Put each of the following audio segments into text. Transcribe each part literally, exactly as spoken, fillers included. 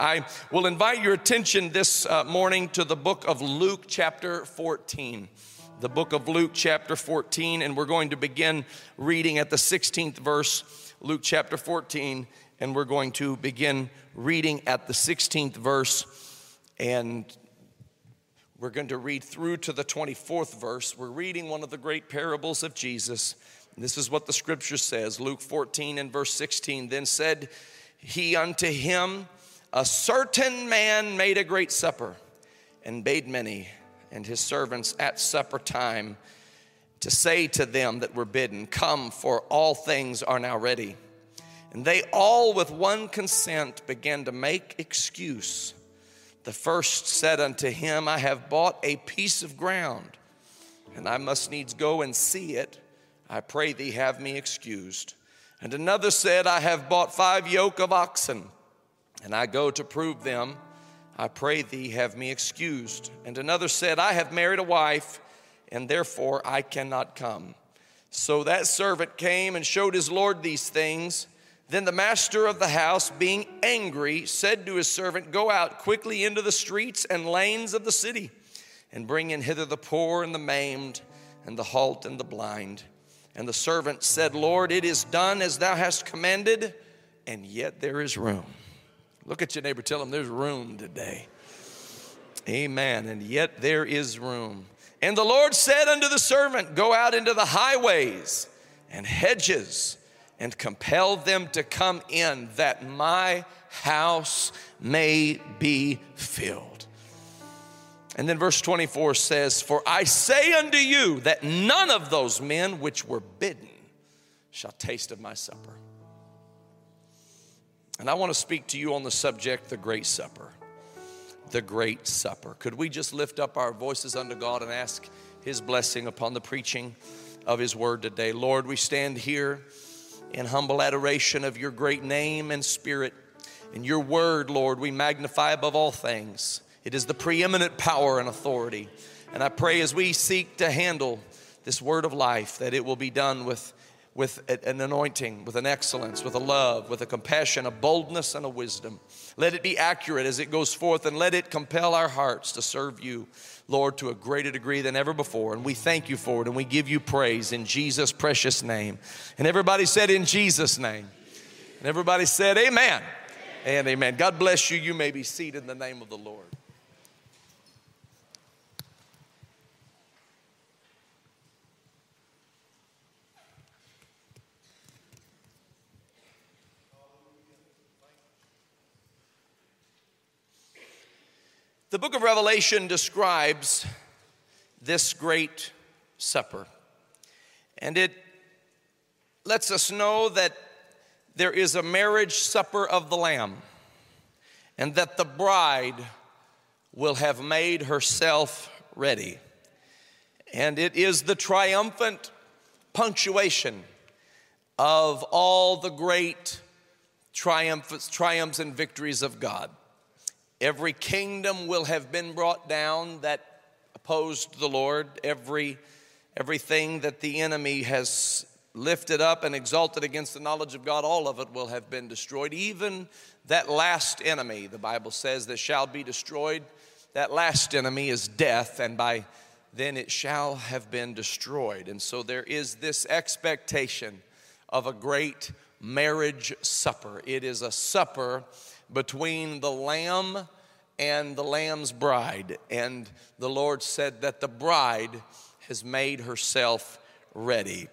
I will invite your attention this uh, morning to the book of Luke chapter fourteen. The book of Luke chapter fourteen, and we're going to begin reading at the sixteenth verse, Luke chapter fourteen, and we're going to begin reading at the sixteenth verse, and we're going to read through to the twenty-fourth verse. We're reading one of the great parables of Jesus. This is what the scripture says, Luke fourteen and verse sixteen. Then said he unto him, a certain man made a great supper, and bade many and his servants at supper time to say to them that were bidden, come, for all things are now ready. And they all with one consent began to make excuse. The first said unto him, I have bought a piece of ground, and I must needs go and see it. I pray thee have me excused. And another said, I have bought five yoke of oxen, and I go to prove them. I pray thee have me excused. And another said, I have married a wife, and therefore I cannot come. So that servant came and showed his Lord these things. Then the master of the house, being angry, said to his servant, go out quickly into the streets and lanes of the city, and bring in hither the poor and the maimed, and the halt and the blind. And the servant said, Lord, it is done as thou hast commanded, and yet there is room. Look at your neighbor, tell him there's room today. Amen. And yet there is room. And the Lord said unto the servant, go out into the highways and hedges and compel them to come in, that my house may be filled. And then verse twenty-four says, for I say unto you that none of those men which were bidden shall taste of my supper. And I want to speak to you on the subject, the Great Supper. The Great Supper. Could we just lift up our voices unto God and ask His blessing upon the preaching of His word today? Lord, we stand here in humble adoration of your great name and spirit. In your word, Lord, we magnify above all things. It is the preeminent power and authority. And I pray as we seek to handle this word of life, that it will be done with with an anointing, with an excellence, with a love, with a compassion, a boldness, and a wisdom. Let it be accurate as it goes forth, and let it compel our hearts to serve you, Lord, to a greater degree than ever before. And we thank you for it, and we give you praise in Jesus' precious name. And everybody said, in Jesus' name. And everybody said, amen, and amen. God bless you. You may be seated in the name of the Lord. The book of Revelation describes this great supper, and it lets us know that there is a marriage supper of the Lamb, and that the bride will have made herself ready. And it is the triumphant punctuation of all the great triumphs, triumphs and victories of God. Every kingdom will have been brought down that opposed the Lord. Every, everything that the enemy has lifted up and exalted against the knowledge of God, all of it will have been destroyed. Even that last enemy, the Bible says, that shall be destroyed. That last enemy is death, and by then it shall have been destroyed. And so there is this expectation of a great marriage supper. It is a supper between the Lamb and the Lamb's bride. And the Lord said that the bride has made herself ready.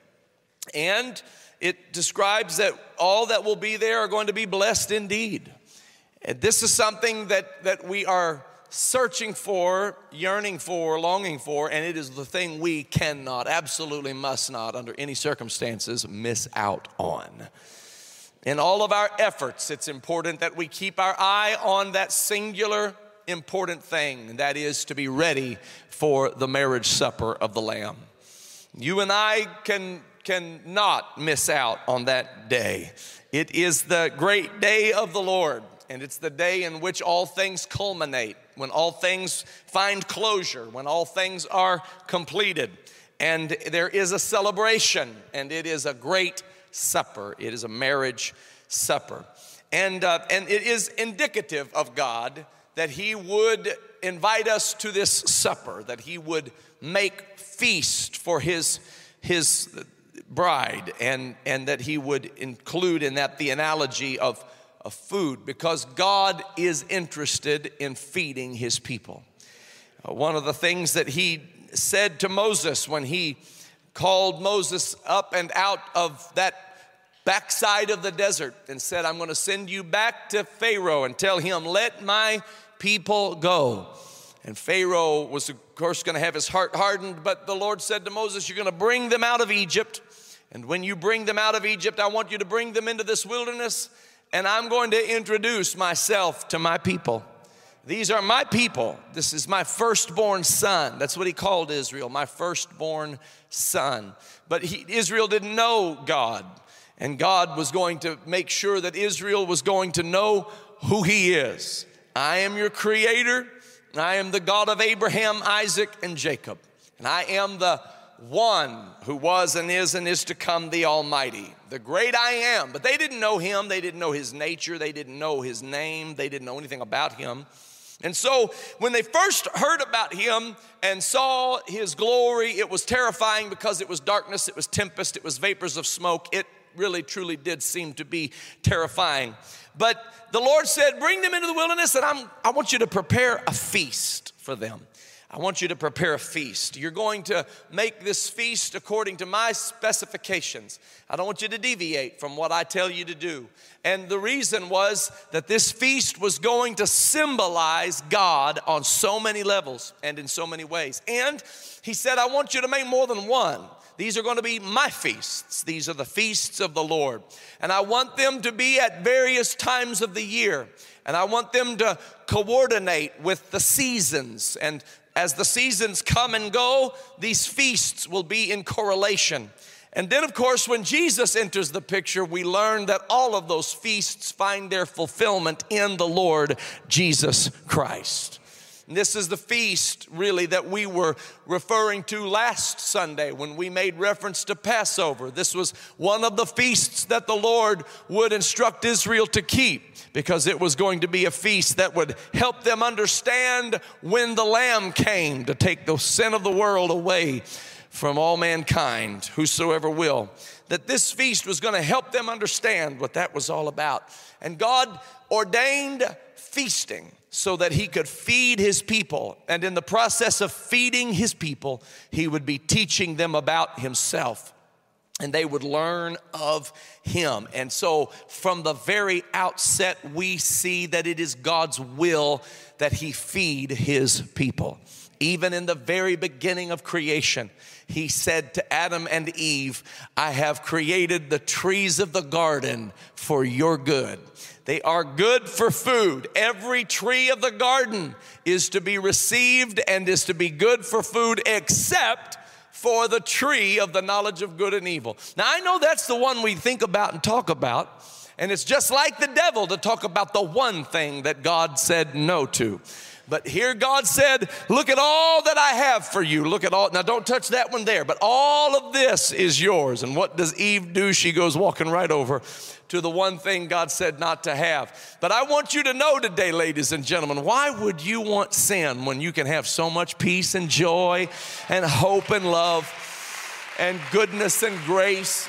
And it describes that all that will be there are going to be blessed indeed. And this is something that, that we are searching for, yearning for, longing for, and it is the thing we cannot, absolutely must not, under any circumstances, miss out on. In all of our efforts, it's important that we keep our eye on that singular important thing, and that is to be ready for the marriage supper of the Lamb. You and I can cannot miss out on that day. It is the great day of the Lord, and it's the day in which all things culminate, when all things find closure, when all things are completed. And there is a celebration, and it is a great supper. It is a marriage supper. And, uh, and it is indicative of God that he would invite us to this supper, that he would make feast for his, his bride, and, and that he would include in that the analogy of, of food, because God is interested in feeding his people. Uh, one of the things that he said to Moses when he called Moses up and out of that backside of the desert and said, I'm going to send you back to Pharaoh and tell him, let my people go. And Pharaoh was, of course, going to have his heart hardened, but the Lord said to Moses, you're going to bring them out of Egypt. And when you bring them out of Egypt, I want you to bring them into this wilderness, and I'm going to introduce myself to my people. These are my people. This is my firstborn son. That's what he called Israel, my firstborn son. But he, Israel didn't know God. And God was going to make sure that Israel was going to know who he is. I am your creator. I am the God of Abraham, Isaac, and Jacob. And I am the one who was and is and is to come, the Almighty, the great I am. But they didn't know him. They didn't know his nature. They didn't know his name. They didn't know anything about him. And so when they first heard about him and saw his glory, it was terrifying because it was darkness, it was tempest, it was vapors of smoke. It really truly did seem to be terrifying. But the Lord said, bring them into the wilderness, and I'm, I want you to prepare a feast for them. I want you to prepare a feast. You're going to make this feast according to my specifications. I don't want you to deviate from what I tell you to do. And the reason was that this feast was going to symbolize God on so many levels and in so many ways. And he said, I want you to make more than one. These are going to be my feasts. These are the feasts of the Lord. And I want them to be at various times of the year. And I want them to coordinate with the seasons. And as the seasons come and go, these feasts will be in correlation. And then, of course, when Jesus enters the picture, we learn that all of those feasts find their fulfillment in the Lord Jesus Christ. And this is the feast, really, that we were referring to last Sunday when we made reference to Passover. This was one of the feasts that the Lord would instruct Israel to keep, because it was going to be a feast that would help them understand when the Lamb came to take the sin of the world away from all mankind, whosoever will. That this feast was going to help them understand what that was all about. And God ordained feasting so that he could feed his people. And in the process of feeding his people, he would be teaching them about himself. And they would learn of him. And so from the very outset, we see that it is God's will that he feed his people. Even in the very beginning of creation, he said to Adam and Eve, I have created the trees of the garden for your good. They are good for food. Every tree of the garden is to be received and is to be good for food, except for the tree of the knowledge of good and evil. Now, I know that's the one we think about and talk about, and it's just like the devil to talk about the one thing that God said no to. But here God said, look at all that I have for you. Look at all. Now, don't touch that one there, but all of this is yours. And what does Eve do? She goes walking right over to the one thing God said not to have. But I want you to know today, ladies and gentlemen, why would you want sin when you can have so much peace and joy and hope and love and goodness and grace?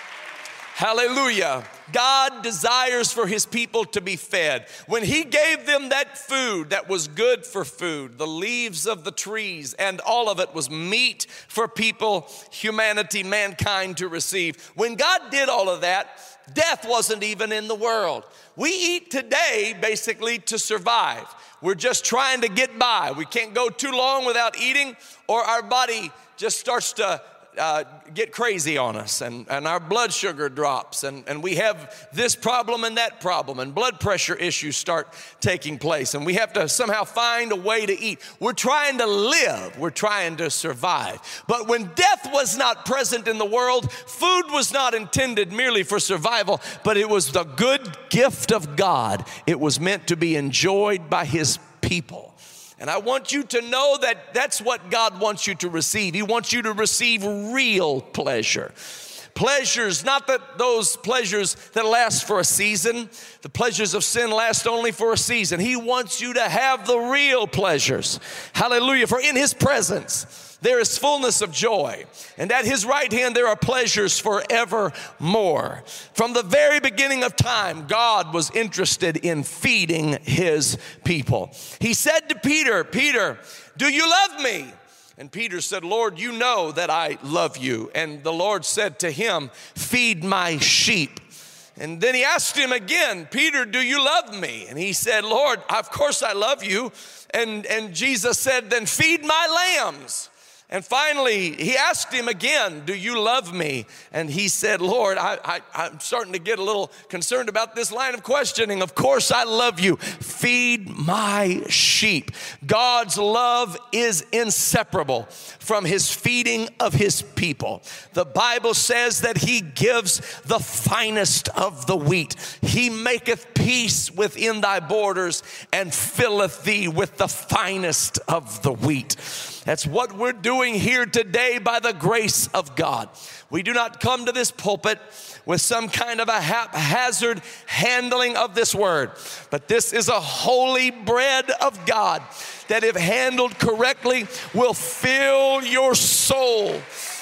Hallelujah. God desires for his people to be fed. When he gave them that food that was good for food, the leaves of the trees, and all of it was meat for people, humanity, mankind to receive. When God did all of that, death wasn't even in the world. We eat today basically to survive. We're just trying to get by. We can't go too long without eating, or our body just starts to Uh, get crazy on us, and, and our blood sugar drops, and, and we have this problem and that problem, and blood pressure issues start taking place, and we have to somehow find a way to eat. We're trying to live. We're trying to survive. But when death was not present in the world, food was not intended merely for survival, but it was the good gift of God. It was meant to be enjoyed by his people. And I want you to know that that's what God wants you to receive. He wants you to receive real pleasure. Pleasures, not that those pleasures that last for a season. The pleasures of sin last only for a season. He wants you to have the real pleasures. Hallelujah. For in his presence there is fullness of joy, and at his right hand there are pleasures forevermore. From the very beginning of time, God was interested in feeding his people. He said to Peter, Peter, do you love me? And Peter said, Lord, you know that I love you. And the Lord said to him, feed my sheep. And then he asked him again, Peter, do you love me? And he said, Lord, of course I love you. And, and Jesus said, then feed my lambs. And finally, he asked him again, do you love me? And he said, Lord, I, I, I'm starting to get a little concerned about this line of questioning. Of course I love you. Feed my sheep. God's love is inseparable from his feeding of his people. The Bible says that he gives the finest of the wheat. He maketh peace within thy borders and filleth thee with the finest of the wheat. That's what we're doing here today by the grace of God. We do not come to this pulpit with some kind of a haphazard handling of this word, but this is a holy bread of God that, if handled correctly, will fill your soul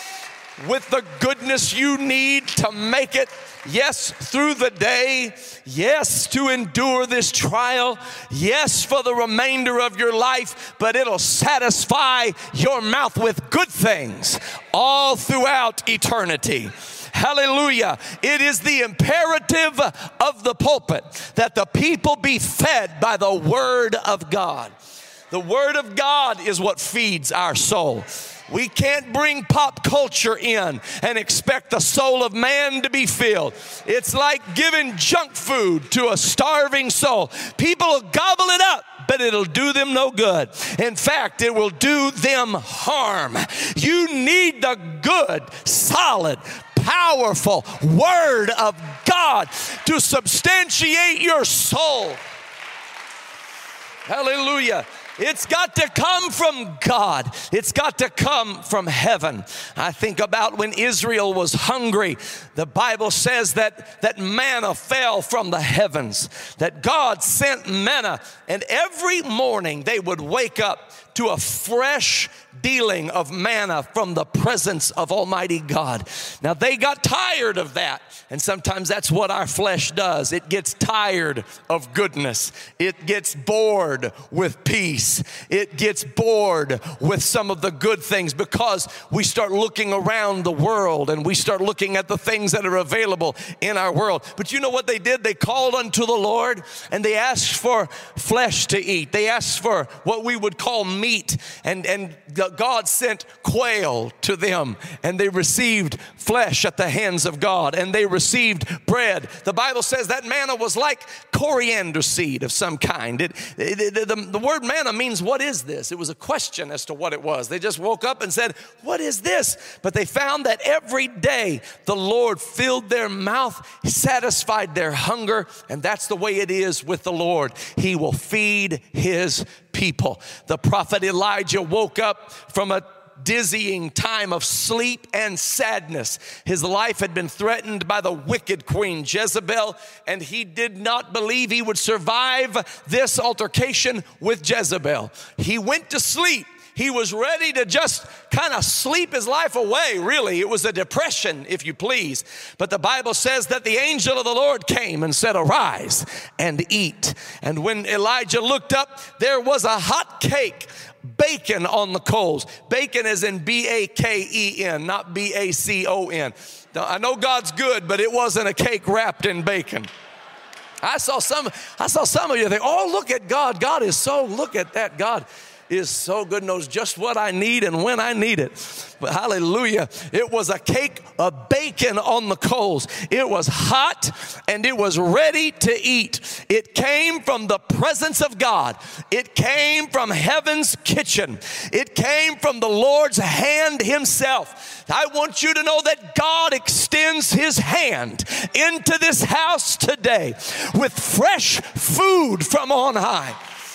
with the goodness you need to make it, yes, through the day, yes, to endure this trial, yes, for the remainder of your life, but it'll satisfy your mouth with good things all throughout eternity. Hallelujah. It is the imperative of the pulpit that the people be fed by the Word of God. The Word of God is what feeds our soul. We can't bring pop culture in and expect the soul of man to be filled. It's like giving junk food to a starving soul. People will gobble it up, but it'll do them no good. In fact, it will do them harm. You need the good, solid, powerful Word of God to substantiate your soul. Hallelujah. It's got to come from God. It's got to come from heaven. I think about when Israel was hungry. The Bible says that, that manna fell from the heavens, that God sent manna, and every morning they would wake up to a fresh dealing of manna from the presence of Almighty God. Now they got tired of that, and sometimes that's what our flesh does. It gets tired of goodness. It gets bored with peace. It gets bored with some of the good things because we start looking around the world and we start looking at the things that are available in our world. But you know what they did? They called unto the Lord and they asked for flesh to eat. They asked for what we would call meat, and, and God sent quail to them, and they received flesh at the hands of God, and they received bread. The Bible says that manna was like coriander seed of some kind. It, it, it, the, the word manna means, what is this? It was a question as to what it was. They just woke up and said, what is this? But they found that every day the Lord filled their mouth, satisfied their hunger, and that's the way it is with the Lord. He will feed his people. The prophet Elijah woke up from a dizzying time of sleep and sadness. His life had been threatened by the wicked queen Jezebel, and he did not believe he would survive this altercation with Jezebel. He went to sleep. He was ready to just kind of sleep his life away, really. It was a depression, if you please. But the Bible says that the angel of the Lord came and said, arise and eat. And when Elijah looked up, there was a hot cake, bacon on the coals. Bacon is in B A K E N, not B A C O N. Now, I know God's good, but it wasn't a cake wrapped in bacon. I saw some, I saw some of you think, oh, look at God. God is so, look at that. God is so good, knows just what I need and when I need it. But hallelujah, it was a cake of bacon on the coals. It was hot and it was ready to eat. It came from the presence of God. It came from heaven's kitchen. It came from the Lord's hand himself. I want you to know that God extends his hand into this house today with fresh food from on high.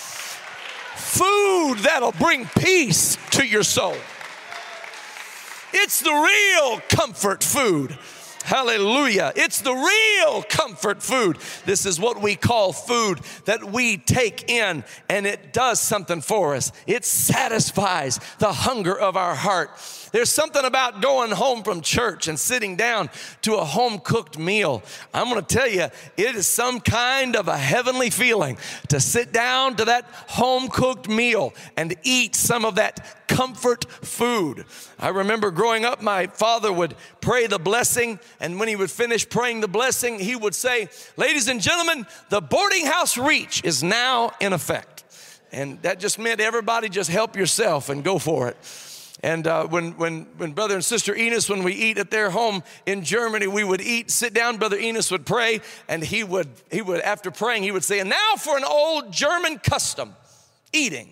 Food that'll bring peace to your soul. It's the real comfort food. Hallelujah. It's the real comfort food. This is what we call food that we take in, and it does something for us. It satisfies the hunger of our heart. There's something about going home from church and sitting down to a home-cooked meal. I'm going to tell you, it is some kind of a heavenly feeling to sit down to that home-cooked meal and eat some of that comfort food. I remember growing up, my father would pray the blessing, and when he would finish praying the blessing, he would say, "Ladies and gentlemen, the boarding house reach is now in effect." And that just meant everybody just help yourself and go for it. And uh, when, when, when Brother and Sister Enos, when we eat at their home in Germany, we would eat, sit down, Brother Enos would pray, and he would, he would, after praying, he would say, "And now for an old German custom, eating."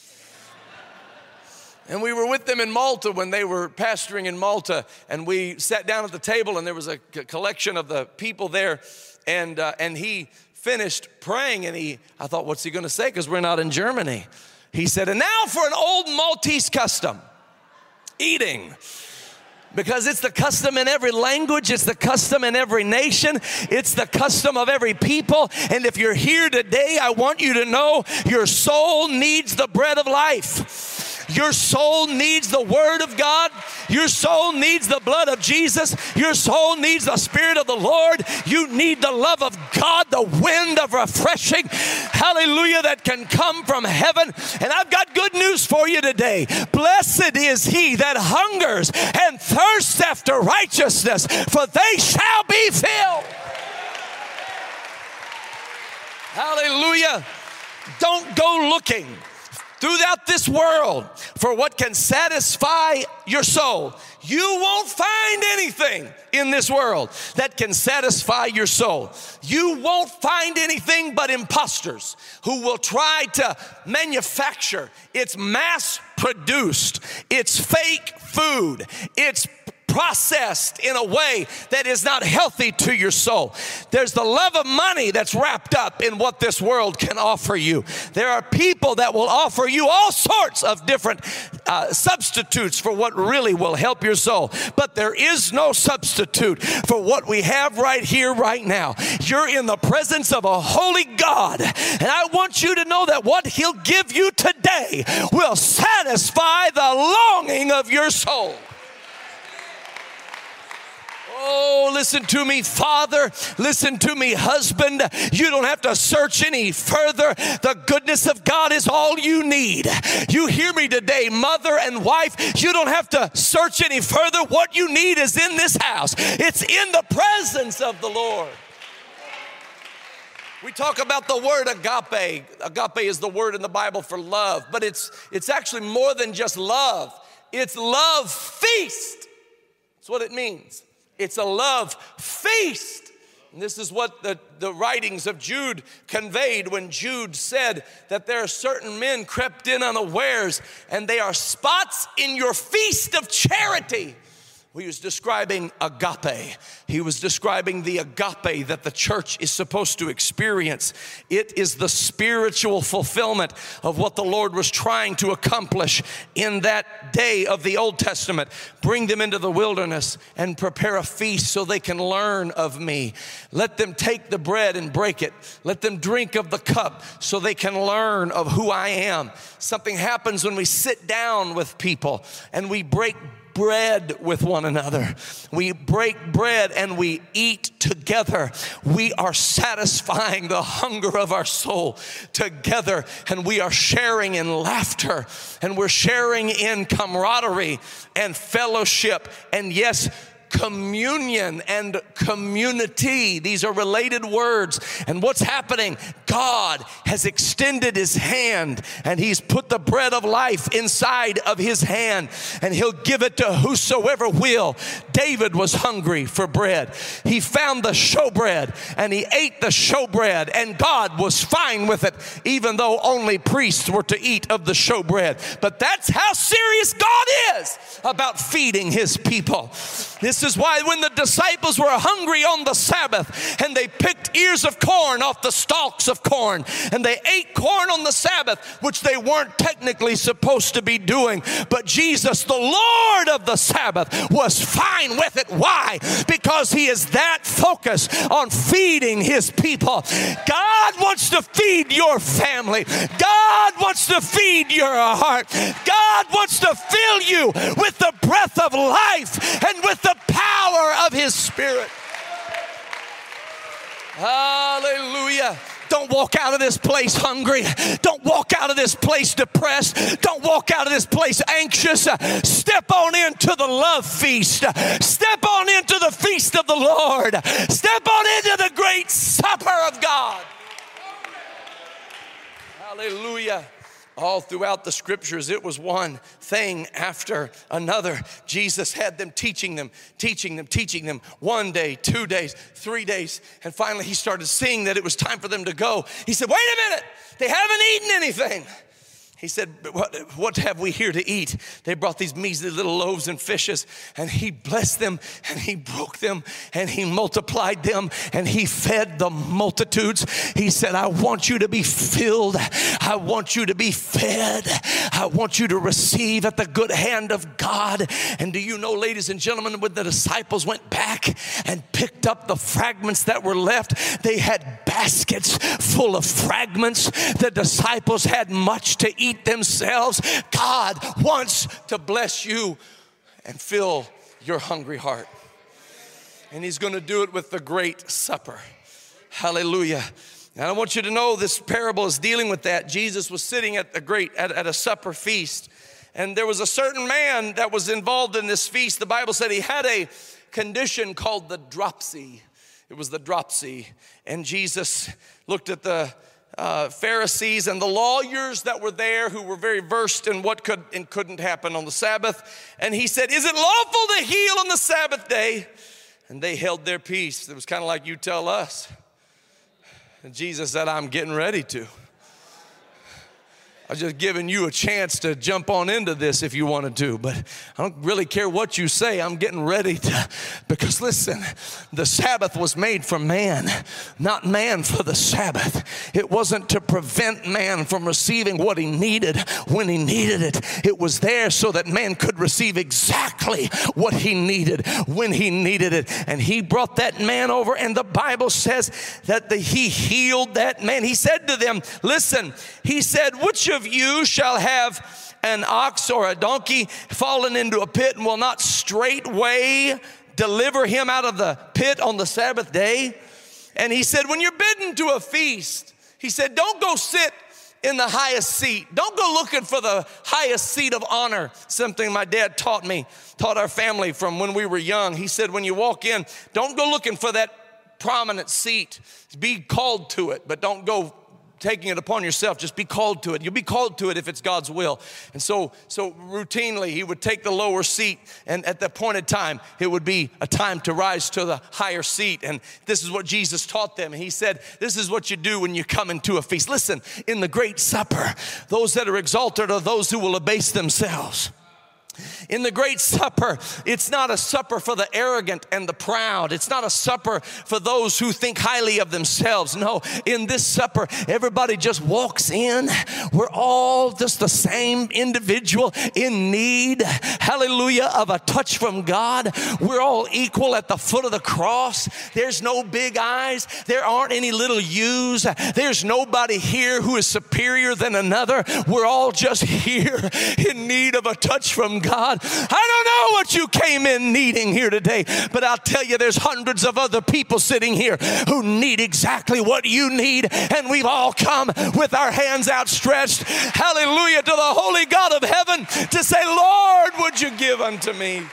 And we were with them in Malta when they were pastoring in Malta, and we sat down at the table, and there was a collection of the people there, and uh, and he finished praying, and he, I thought, what's he gonna say, because we're not in Germany. He said, "And now for an old Maltese custom, eating." Because it's the custom in every language, it's the custom in every nation, it's the custom of every people. And if you're here today, I want you to know your soul needs the bread of life. Your soul needs the Word of God. Your soul needs the blood of Jesus. Your soul needs the Spirit of the Lord. You need the love of God, the wind of refreshing, hallelujah, that can come from heaven. And I've got good news for you today. Blessed is he that hungers and thirsts after righteousness, for they shall be filled. Hallelujah. Don't go looking throughout this world for what can satisfy your soul. You won't find anything in this world that can satisfy your soul. You won't find anything but imposters who will try to manufacture. It's mass produced. It's fake food. It's processed in a way that is not healthy to your soul. There's the love of money that's wrapped up in what this world can offer you. There are people that will offer you all sorts of different uh, substitutes for what really will help your soul. But there is no substitute for what we have right here, right now. You're in the presence of a holy God, and I want you to know that what He'll give you today will satisfy the longing of your soul. Oh, listen to me, father. Listen to me, husband. You don't have to search any further. The goodness of God is all you need. You hear me today, mother and wife. You don't have to search any further. What you need is in this house. It's in the presence of the Lord. We talk about the word agape. Agape is the word in the Bible for love, but it's, it's actually more than just love. It's love feast. That's what it means. It's a love feast. And this is what the, the writings of Jude conveyed when Jude said that there are certain men crept in unawares, and they are spots in your feast of charity. He was describing agape. He was describing the agape that the church is supposed to experience. It is the spiritual fulfillment of what the Lord was trying to accomplish in that day of the Old Testament. Bring them into the wilderness and prepare a feast so they can learn of me. Let them take the bread and break it. Let them drink of the cup so they can learn of who I am. Something happens when we sit down with people and we break bread with one another. We break bread and we eat together. We are satisfying the hunger of our soul together, and we are sharing in laughter, and we're sharing in camaraderie and fellowship, and yes, communion and community. These are related words. And what's happening? God has extended His hand, and He's put the bread of life inside of His hand, and He'll give it to whosoever will. David was hungry for bread. He found the showbread, and he ate the showbread, and God was fine with it, even though only priests were to eat of the showbread. But that's how serious God is about feeding His people. This This is why when the disciples were hungry on the Sabbath and they picked ears of corn off the stalks of corn and they ate corn on the Sabbath, which they weren't technically supposed to be doing, but Jesus, the Lord of the Sabbath, was fine with it. Why? Because he is that focused on feeding his people. God wants to feed your family. God wants to feed your heart. God wants to fill you with the breath of life and with the power of his Spirit. Hallelujah. Don't walk out of this place hungry. Don't walk out of this place depressed. Don't walk out of this place anxious. Step on into the love feast. Step on into the feast of the Lord. Step on into the great supper of God. Hallelujah. All throughout the scriptures, it was one thing after another. Jesus had them teaching them, teaching them, teaching them. One day, two days, three days. And finally he started seeing that it was time for them to go. He said, wait a minute, they haven't eaten anything. He said, what, what have we here to eat? They brought these measly little loaves and fishes, and he blessed them, and he broke them, and he multiplied them, and he fed the multitudes. He said, I want you to be filled. I want you to be fed. I want you to receive at the good hand of God. And do you know, ladies and gentlemen, when the disciples went back and picked up the fragments that were left, they had baskets full of fragments. The disciples had much to eat themselves. God wants to bless you and fill your hungry heart. And he's going to do it with the great supper. Hallelujah. And I want you to know this parable is dealing with that. Jesus was sitting at a great at, at a supper feast, and there was a certain man that was involved in this feast. The Bible said he had a condition called the dropsy. It was the dropsy. And Jesus looked at the Uh, Pharisees and the lawyers that were there, who were very versed in what could and couldn't happen on the Sabbath. And he said, is it lawful to heal on the Sabbath day? And they held their peace. It was kind of like you tell us. And Jesus said, I'm getting ready to. I'm just giving you a chance to jump on into this if you wanted to, but I don't really care what you say. I'm getting ready to, because listen, the Sabbath was made for man, not man for the Sabbath. It wasn't to prevent man from receiving what he needed when he needed it. It was there so that man could receive exactly what he needed when he needed it. And he brought that man over, and the Bible says that the, he healed that man. He said to them, listen, he said, which of you shall have an ox or a donkey fallen into a pit and will not straightway deliver him out of the pit on the Sabbath day? And he said, when you're bidden to a feast, he said, don't go sit in the highest seat. Don't go looking for the highest seat of honor. Something my dad taught me, taught our family from when we were young. He said, when you walk in, don't go looking for that prominent seat. Be called to it, but don't go taking it upon yourself. Just be called to it. You'll be called to it if it's God's will. And so, so routinely he would take the lower seat, and at the appointed time, it would be a time to rise to the higher seat. And this is what Jesus taught them. He said, this is what you do when you come into a feast. Listen, in the great supper, those that are exalted are those who will abase themselves. In the great supper, it's not a supper for the arrogant and the proud. It's not a supper for those who think highly of themselves. No, in this supper, everybody just walks in. We're all just the same individual in need, hallelujah, of a touch from God. We're all equal at the foot of the cross. There's no big eyes. There aren't any little U's. There's nobody here who is superior than another. We're all just here in need of a touch from God. God. I don't know what you came in needing here today, but I'll tell you, there's hundreds of other people sitting here who need exactly what you need, and we've all come with our hands outstretched, hallelujah, to the holy God of heaven to say, Lord, would you give unto me?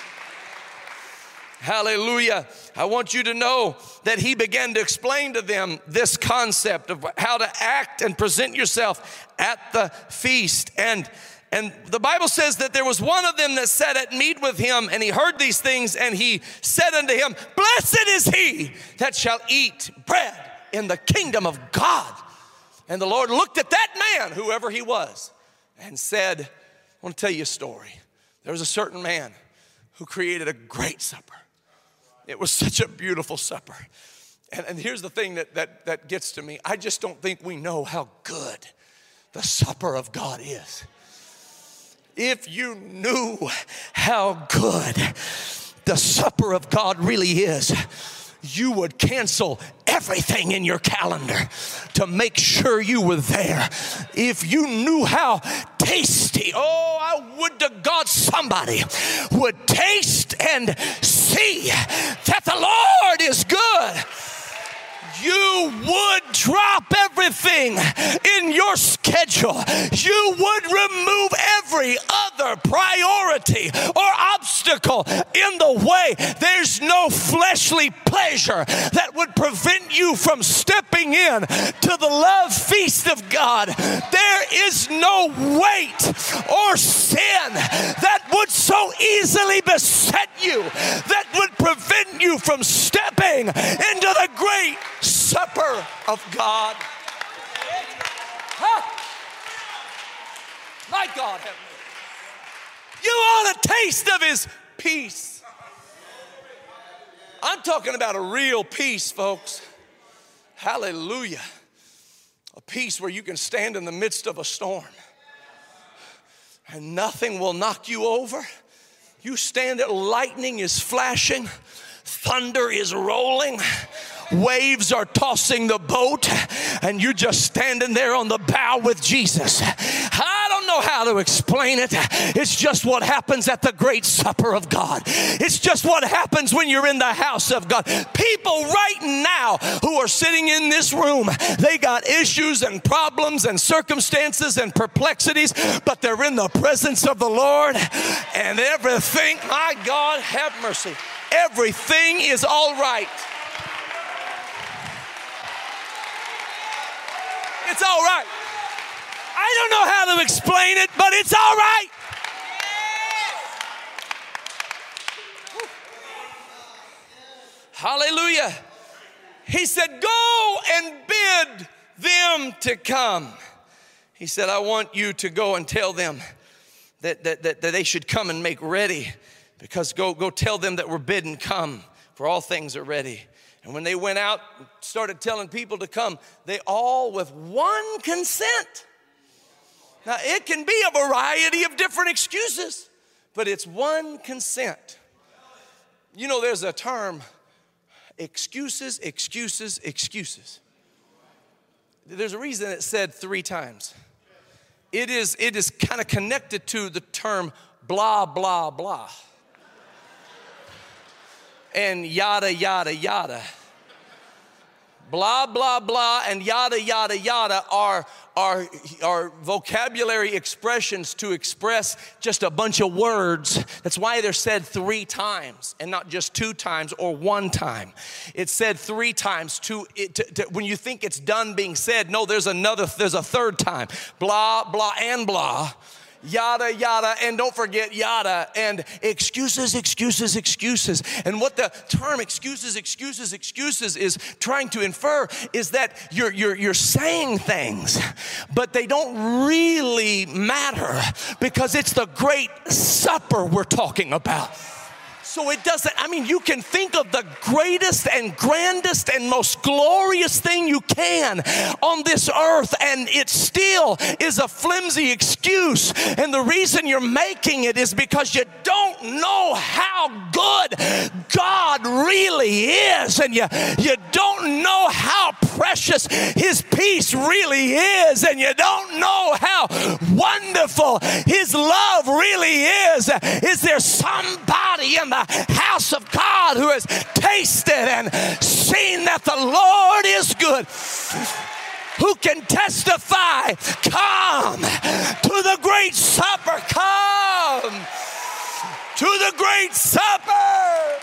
Hallelujah. I want you to know that he began to explain to them this concept of how to act and present yourself at the feast. And And the Bible says that there was one of them that sat at meat with him, and he heard these things, and he said unto him, blessed is he that shall eat bread in the kingdom of God. And the Lord looked at that man, whoever he was, and said, I want to tell you a story. There was a certain man who created a great supper. It was such a beautiful supper. And, and here's the thing that, that, that gets to me. I just don't think we know how good the supper of God is. If you knew how good the supper of God really is, you would cancel everything in your calendar to make sure you were there. If you knew how tasty, oh, I would to God somebody would taste and see that the Lord is good. You would drop everything in your schedule. You would remove every other priority or obstacle in the way. There's no fleshly pleasure that would prevent you from stepping in to the love feast of God. There is no weight or sin that would so easily beset you that would prevent you from stepping into the great supper of God. Huh? My God, have mercy. You ought to taste of his peace. I'm talking about a real peace, folks. Hallelujah. A peace where you can stand in the midst of a storm and nothing will knock you over. You stand at lightning is flashing, thunder is rolling, waves are tossing the boat, and you're just standing there on the bow with Jesus. I don't know how to explain it. It's just what happens at the great supper of God. It's just what happens when you're in the house of God. People right now who are sitting in this room, they got issues and problems and circumstances and perplexities, but they're in the presence of the Lord, and everything, my God, have mercy, everything is all right. It's all right. I don't know how to explain it, but it's all right. Hallelujah. He said, go and bid them to come. He said, I want you to go and tell them that, that, that, that they should come and make ready, because go, go tell them that we're bidden come, for all things are ready. And when they went out and started telling people to come, they all with one consent. Now, it can be a variety of different excuses, but it's one consent. You know, there's a term, excuses, excuses, excuses. There's a reason it's said three times. It is, it is kind of connected to the term blah, blah, blah. And yada, yada, yada. Blah, blah, blah, and yada, yada, yada are, are, are vocabulary expressions to express just a bunch of words. That's why they're said three times and not just two times or one time. It's said three times to, it, to, to when you think it's done being said, no, there's another, there's a third time. Blah, blah, and blah. Yada, yada, and don't forget yada, and excuses, excuses, excuses. And what the term excuses, excuses, excuses is trying to infer is that you're, you're, you're saying things, but they don't really matter because it's the great supper we're talking about. So it doesn't, I mean, you can think of the greatest and grandest and most glorious thing you can on this earth, and it still is a flimsy excuse. And the reason you're making it is because you don't know how good God really is, and you, you don't know how precious his peace really is, and you don't know how wonderful his love really is. Is there somebody in the house of God who has tasted and seen that the Lord is good, who can testify, come to the great supper, come to the great supper?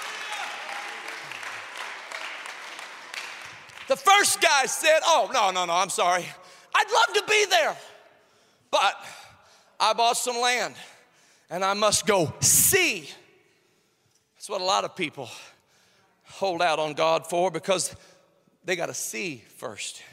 The first guy said, oh, no, no, no, I'm sorry. I'd love to be there, but I bought some land and I must go see. That's what a lot of people hold out on God for, because they got to see first.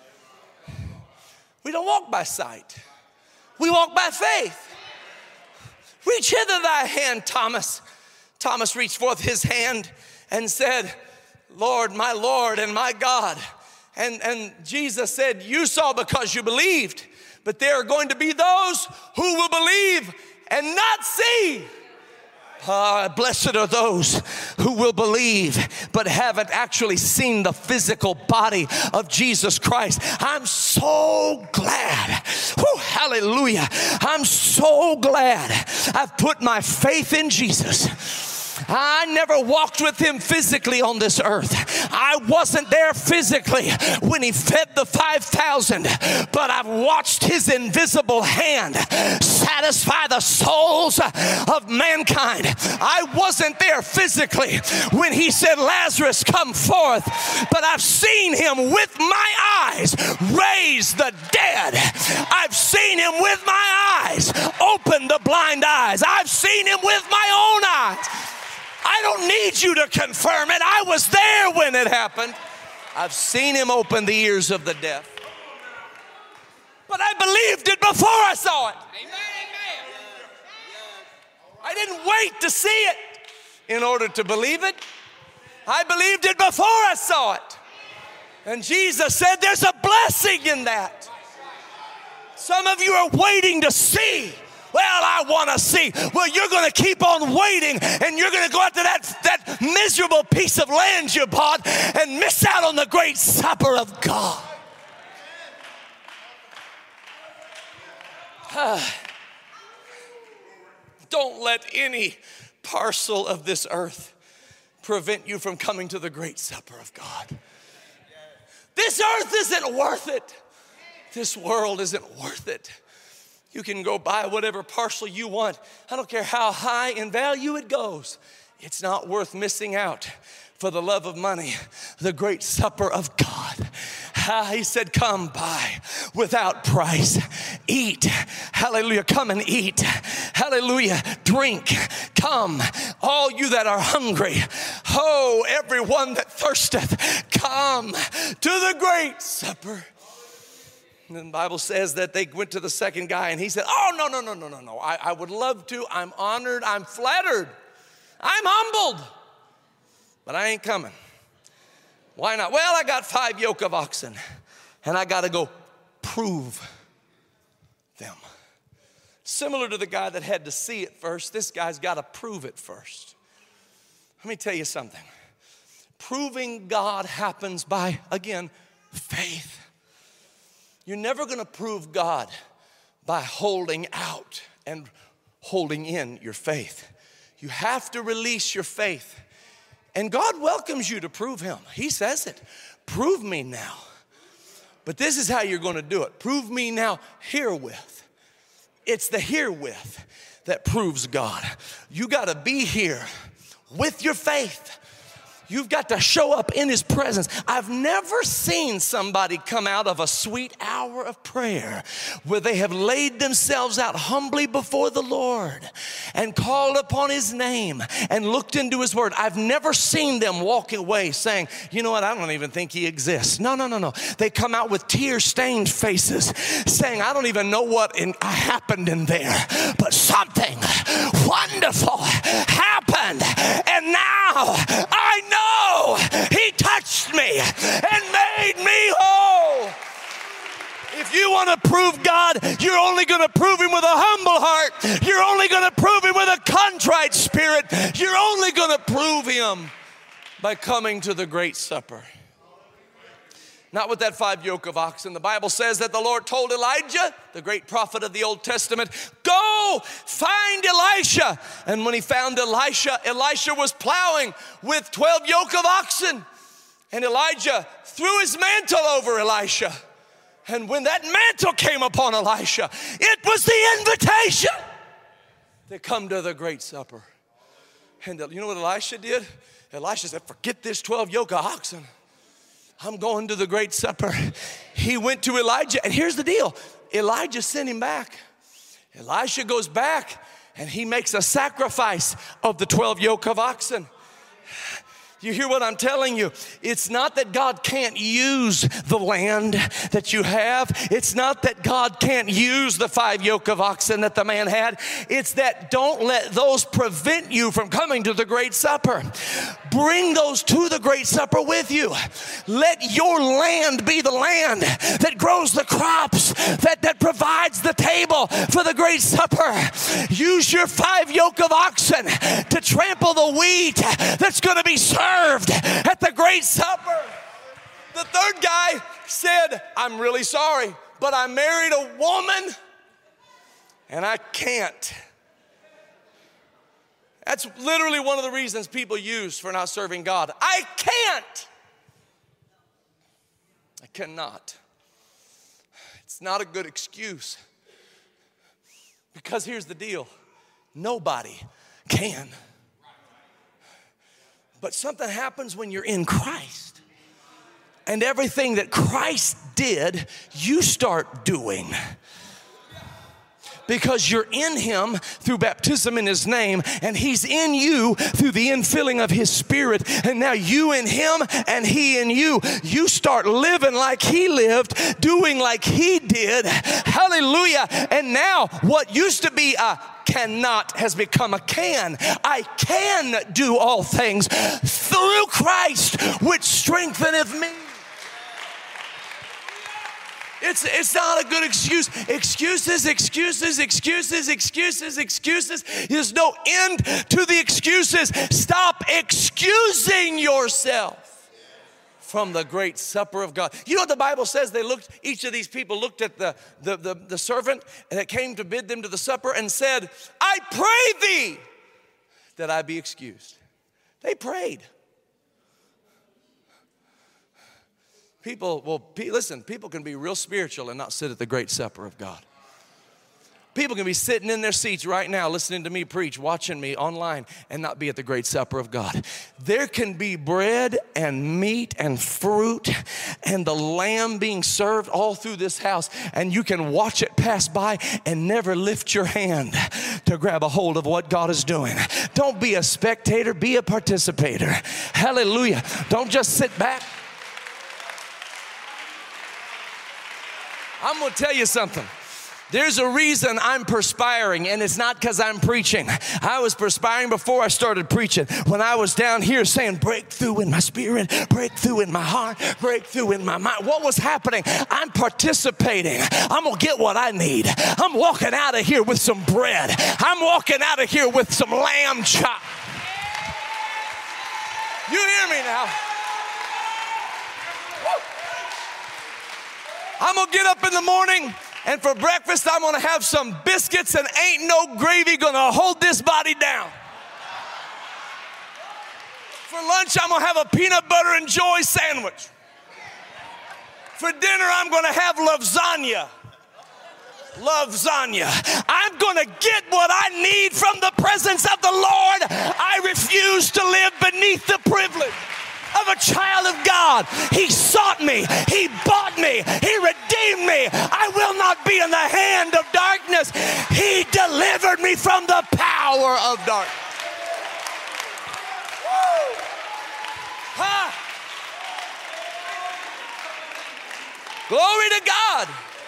We don't walk by sight. We walk by faith. Reach hither thy hand, Thomas. Thomas reached forth his hand, and said, Lord, my Lord and my God. And, and Jesus said, you saw because you believed, but there are going to be those who will believe and not see. Uh, blessed are those who will believe but haven't actually seen the physical body of Jesus Christ. I'm so glad. Whew, hallelujah. I'm so glad I've put my faith in Jesus. I never walked with him physically on this earth. I wasn't there physically when he fed the five thousand, but I've watched his invisible hand satisfy the souls of mankind. I wasn't there physically when he said, Lazarus, come forth, but I've seen him with my eyes raise the dead. I've seen him with my eyes open the blind eyes. I've seen him with my own eyes. I don't need you to confirm it. I was there when it happened. I've seen him open the ears of the deaf. But I believed it before I saw it. I didn't wait to see it in order to believe it. I believed it before I saw it. And Jesus said there's a blessing in that. Some of you are waiting to see. Well, I want to see. Well, you're going to keep on waiting, and you're going to go out to that, that miserable piece of land you bought and miss out on the great supper of God. Ah. Don't let any parcel of this earth prevent you from coming to the great supper of God. This earth isn't worth it. This world isn't worth it. You can go buy whatever parcel you want. I don't care how high in value it goes. It's not worth missing out for the love of money, the great supper of God. Ah, he said, come buy without price. Eat. Hallelujah. Come and eat. Hallelujah. Drink. Come. All you that are hungry. Oh, everyone that thirsteth. Come to the great supper. And the Bible says that they went to the second guy and he said, oh, no, no, no, no, no, no. I, I would love to. I'm honored. I'm flattered. I'm humbled. But I ain't coming. Why not? Well, I got five yoke of oxen and I got to go prove them. Similar to the guy that had to see it first, this guy's got to prove it first. Let me tell you something. Proving God happens by, again, faith. You're never going to prove God by holding out and holding in your faith. You have to release your faith. And God welcomes you to prove him. He says it. Prove me now. But this is how you're going to do it. Prove me now herewith. It's the herewith that proves God. You got to be here with your faith. You've got to show up in his presence. I've never seen somebody come out of a sweet hour of prayer where they have laid themselves out humbly before the Lord and called upon his name and looked into his word. I've never seen them walk away saying, you know what, I don't even think he exists. No, no, no, no. They come out with tear-stained faces saying, I don't even know what in, happened in there, but something wonderful happened. And now I know he touched me and made me whole. If you want to prove God, you're only going to prove him with a humble heart. You're only going to prove him with a contrite spirit. You're only going to prove him by coming to the great supper. Not with that five yoke of oxen. The Bible says that the Lord told Elijah, the great prophet of the Old Testament, go find Elisha. And when he found Elisha, Elisha was plowing with twelve yoke of oxen. And Elijah threw his mantle over Elisha. And when that mantle came upon Elisha, it was the invitation to come to the great supper. And you know what Elisha did? Elisha said, forget this twelve yoke of oxen. I'm going to the great supper. He went to Elijah, and here's the deal. Elijah sent him back. Elisha goes back, and he makes a sacrifice of the twelve yoke of oxen. You hear what I'm telling you? It's not that God can't use the land that you have. It's not that God can't use the five yoke of oxen that the man had. It's that don't let those prevent you from coming to the great supper. Bring those to the great supper with you. Let your land be the land that grows the crops, that, that provides the table for the great supper. Use your five yoke of oxen to trample the wheat that's going to be served at the great supper. The third guy said, I'm really sorry, but I married a woman and I can't. That's literally one of the reasons people use for not serving God. I can't. I cannot. It's not a good excuse. Because here's the deal. Nobody can. But something happens when you're in Christ. And everything that Christ did, you start doing. Because you're in him through baptism in his name, and he's in you through the infilling of his spirit. And now you in him and he in you. You start living like he lived, doing like he did. Hallelujah. And now what used to be a cannot has become a can. I can do all things through Christ, which strengtheneth me. It's, it's not a good excuse. Excuses, excuses, excuses, excuses, excuses. There's no end to the excuses. Stop excusing yourself from the great supper of God. You know what the Bible says? They looked, each of these people looked at the, the, the, the servant that came to bid them to the supper and said, I pray thee that I be excused. They prayed. People, well, listen, people can be real spiritual and not sit at the great supper of God. People can be sitting in their seats right now listening to me preach, watching me online, and not be at the great supper of God. There can be bread and meat and fruit and the lamb being served all through this house, and you can watch it pass by and never lift your hand to grab a hold of what God is doing. Don't be a spectator, be a participator. Hallelujah. Don't just sit back. I'm going to tell you something. There's a reason I'm perspiring, and it's not because I'm preaching. I was perspiring before I started preaching. When I was down here saying breakthrough in my spirit, breakthrough in my heart, breakthrough in my mind. What was happening? I'm participating. I'm going to get what I need. I'm walking out of here with some bread. I'm walking out of here with some lamb chop. You hear me now? I'm going to get up in the morning, and for breakfast, I'm going to have some biscuits, and ain't no gravy going to hold this body down. For lunch, I'm going to have a peanut butter and joy sandwich. For dinner, I'm going to have lasagna. Lasagna. I'm going to get what I need from the presence of the Lord. I refuse to live beneath the privilege of a child of God. He sought me. He bought me. He redeemed me. I will not be in the hand of darkness. He delivered me from the power of darkness. Woo! Huh? Glory to God.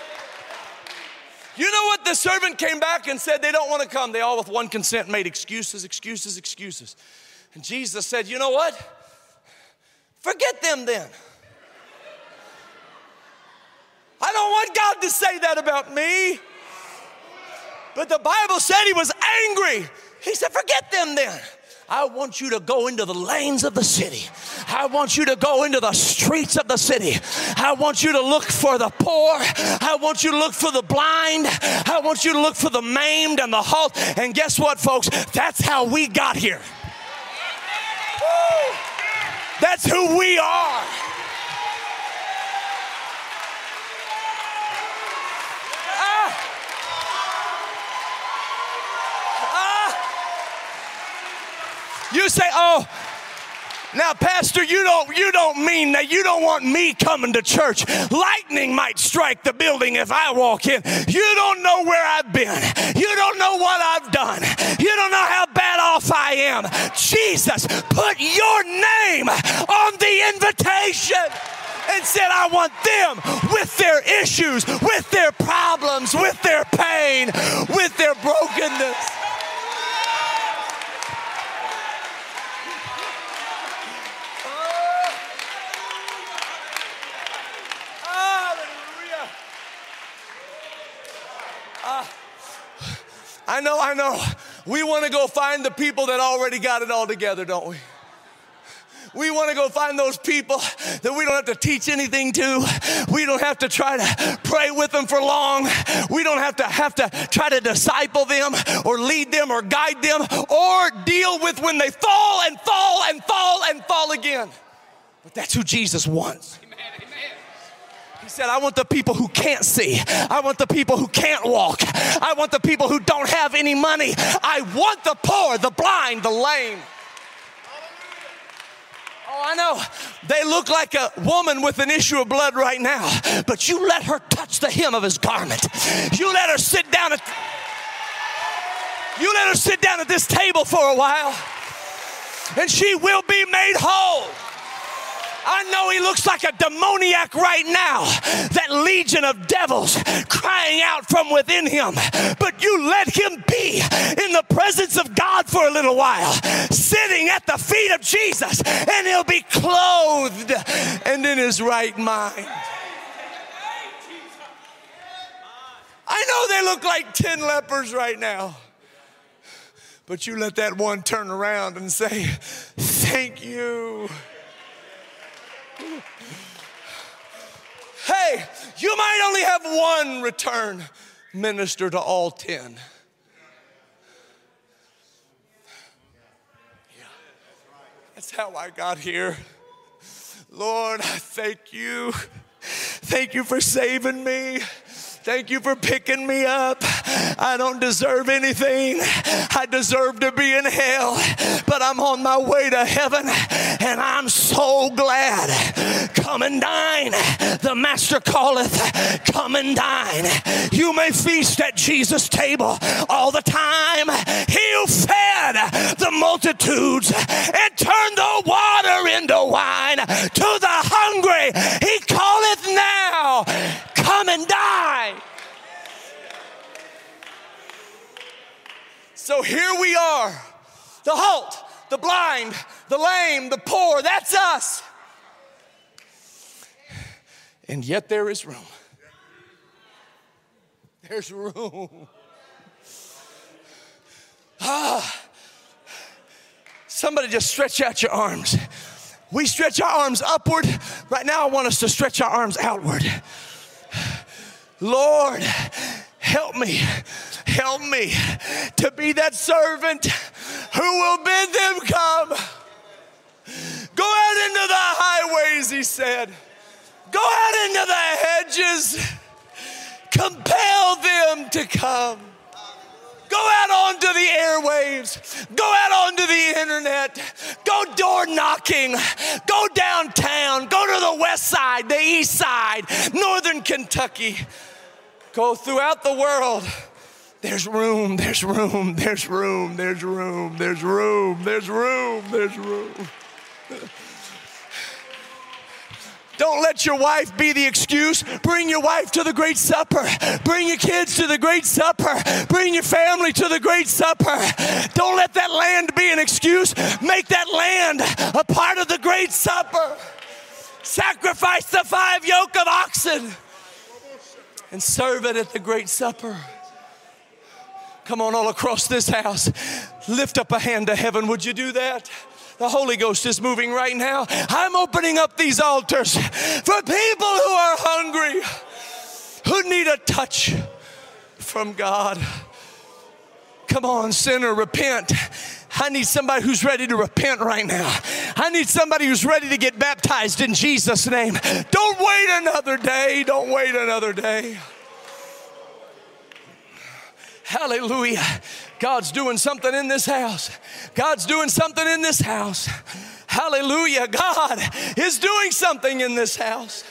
You know what? The servant came back and said they don't want to come. They all with one consent made excuses, excuses, excuses. And Jesus said, you know what? Forget them then. I don't want God to say that about me. But the Bible said he was angry. He said, forget them then. I want you to go into the lanes of the city. I want you to go into the streets of the city. I want you to look for the poor. I want you to look for the blind. I want you to look for the maimed and the halt. And guess what, folks? That's how we got here. Woo! That's who we are. Ah. Ah. You say, oh, now, Pastor, you don't, you don't mean that. You don't want me coming to church. Lightning might strike the building if I walk in. You don't know where I've been. You don't know what I've done. You don't know how bad off enough I am. Jesus, put your name on the invitation and said, I want them with their issues, with their problems, with their pain, with their brokenness. I know, I know. We want to go find the people that already got it all together, don't we? We want to go find those people that we don't have to teach anything to. We don't have to try to pray with them for long. We don't have to have to try to disciple them or lead them or guide them or deal with when they fall and fall and fall and fall again. But that's who Jesus wants. He said, I want the people who can't see. I want the people who can't walk. I want the people who don't have any money. I want the poor, the blind, the lame. Oh, I know. They look like a woman with an issue of blood right now, but you let her touch the hem of his garment. You let her sit down at, you let her sit down at this table for a while, and she will be made whole. I know he looks like a demoniac right now, that legion of devils crying out from within him. But you let him be in the presence of God for a little while, sitting at the feet of Jesus, and he'll be clothed and in his right mind. I know they look like ten lepers right now, but you let that one turn around and say, thank you. Hey, you might only have one return minister to all ten. Yeah. That's how I got here. Lord, I thank you. Thank you for saving me. Thank you for picking me up. I don't deserve anything. I deserve to be in hell, but I'm on my way to heaven, and I'm so glad. Come and dine. The Master calleth. Come and dine. You may feast at Jesus' table all the time. He fed the multitudes and turned the water into wine. To the hungry, he calleth now. Come and dine. So here we are, the halt, the blind, the lame, the poor, that's us. And yet there is room. There's room. Ah, somebody just stretch out your arms. We stretch our arms upward. Right now I want us to stretch our arms outward. Lord, help me, help me to be that servant who will bid them come. Go out into the highways, he said. Go out into the hedges. Compel them to come. Go out onto the airwaves. Go out onto the internet. Go door knocking. Go downtown. Go to the west side, the east side, northern Kentucky. Go throughout the world. There's room, there's room, there's room, there's room, there's room, there's room, there's room. Don't let your wife be the excuse. Bring your wife to the great supper. Bring your kids to the great supper. Bring your family to the great supper. Don't let that land be an excuse. Make that land a part of the great supper. Sacrifice the five yoke of oxen and serve it at the great supper. Come on, all across this house, lift up a hand to heaven. Would you do that? The Holy Ghost is moving right now. I'm opening up these altars for people who are hungry, who need a touch from God. Come on, sinner, repent. I need somebody who's ready to repent right now. I need somebody who's ready to get baptized in Jesus' name. Don't wait another day. Don't wait another day. Hallelujah. God's doing something in this house. God's doing something in this house. Hallelujah. God is doing something in this house.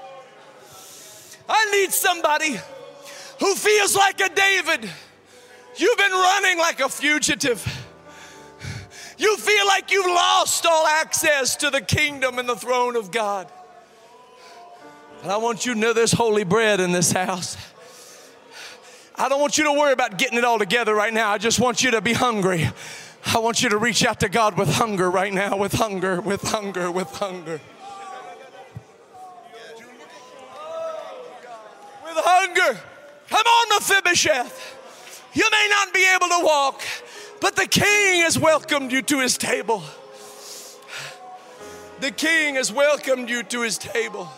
I need somebody who feels like a David. You've been running like a fugitive. You feel like you've lost all access to the kingdom and the throne of God. But I want you to know there's holy bread in this house. I don't want you to worry about getting it all together right now. I just want you to be hungry. I want you to reach out to God with hunger right now, with hunger, with hunger, with hunger. With hunger. Come on, Mephibosheth. You may not be able to walk, but the king has welcomed you to his table. The king has welcomed you to his table.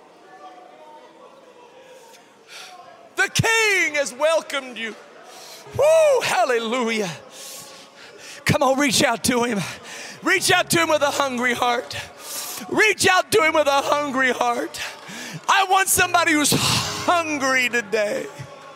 The king has welcomed you. Woo, hallelujah. Come on, reach out to him. Reach out to him with a hungry heart. Reach out to him with a hungry heart. I want somebody who's hungry today.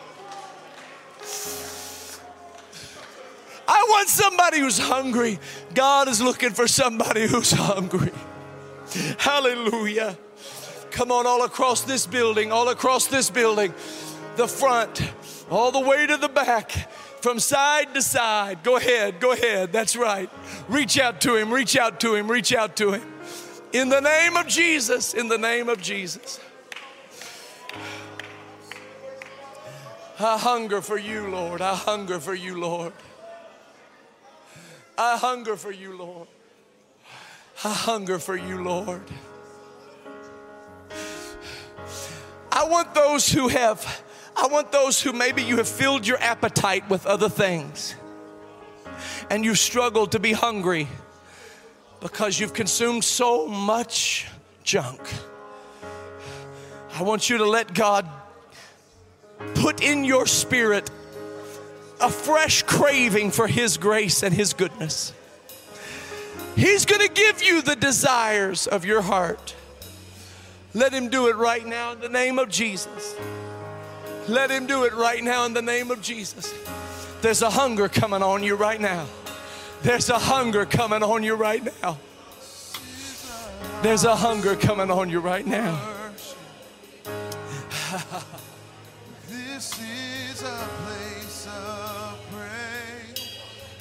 I want somebody who's hungry. God is looking for somebody who's hungry. Hallelujah. Come on, all across this building, all across this building, the front, all the way to the back, from side to side. Go ahead, go ahead. That's right. Reach out to him, reach out to him, reach out to him. In the name of Jesus, in the name of Jesus. I hunger for you, Lord. I hunger for you, Lord. I hunger for you, Lord. I hunger for you, Lord. I want those who have, I want those who maybe you have filled your appetite with other things and you've struggled to be hungry because you've consumed so much junk. I want you to let God put in your spirit a fresh craving for his grace and his goodness. He's going to give you the desires of your heart. Let him do it right now in the name of Jesus. Let him do it right now in the name of Jesus. There's a hunger coming on you right now. There's a hunger coming on you right now. There's a hunger coming on you right now. This is a place of praise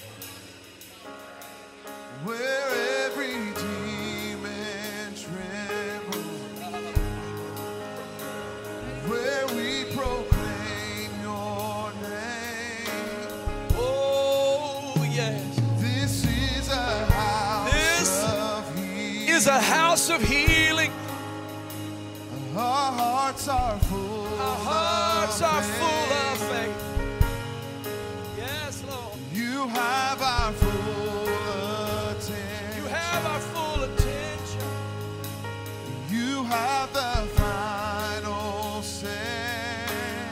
where every demon trembles, where we proclaim your name. Oh, yes. This is a house This of healing. is a house of healing. Our hearts are full. Our hearts of are faith. full of faith. Yes, Lord. You have our full attention. You have our full attention. You have the final say.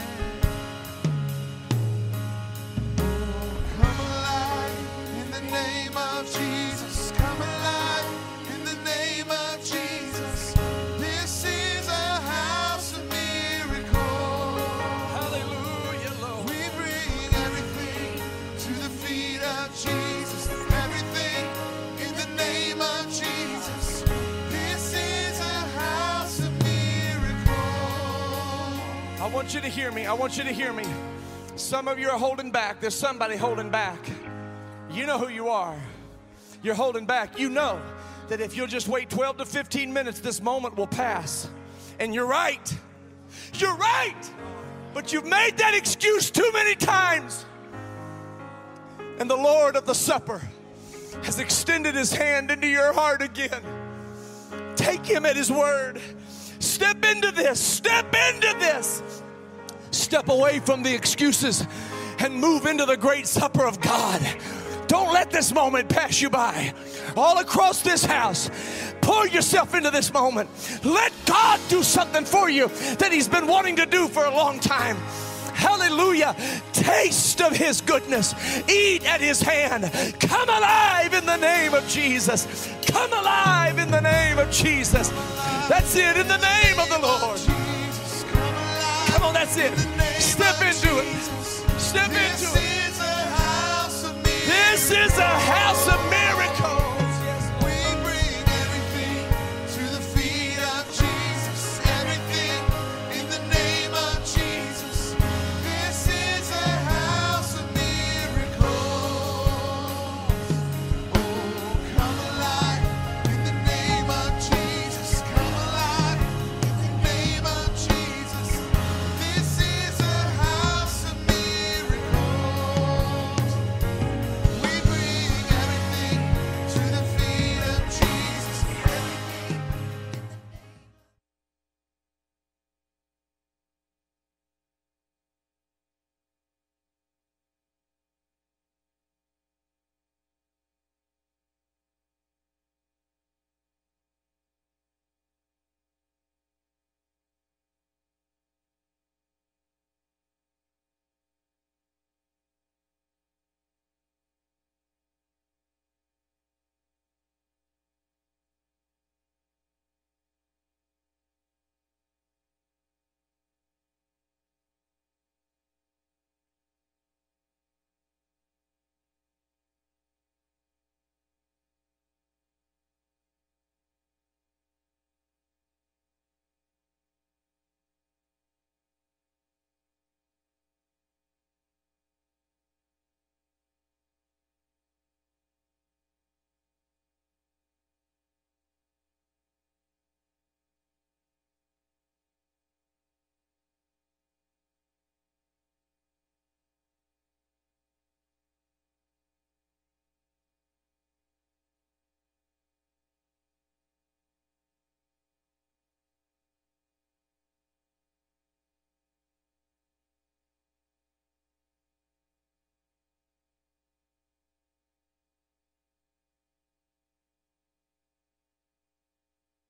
Oh, come alive in the name of Jesus. Come alive in the name of Jesus. This is a house of miracles. Hallelujah, Lord. We bring everything to the feet of Jesus. Everything in the name of Jesus. This is a house of miracles. I want you to hear me. I want you to hear me. Some of you are holding back. There's somebody holding back. You know who you are. You're holding back. You know that if you'll just wait twelve to fifteen minutes, this moment will pass. And you're right. You're right. But you've made that excuse too many times. And the Lord of the supper has extended his hand into your heart again. Take him at his word. Step into this. Step into this. Step away from the excuses and move into the great supper of God. Don't let this moment pass you by. All across this house, pour yourself into this moment. Let God do something for you that he's been wanting to do for a long time. Hallelujah. Taste of his goodness. Eat at his hand. Come alive in the name of Jesus. Come alive in the name of Jesus. That's it, in the name of the Lord. Jesus, come alive. Come on, that's it. In the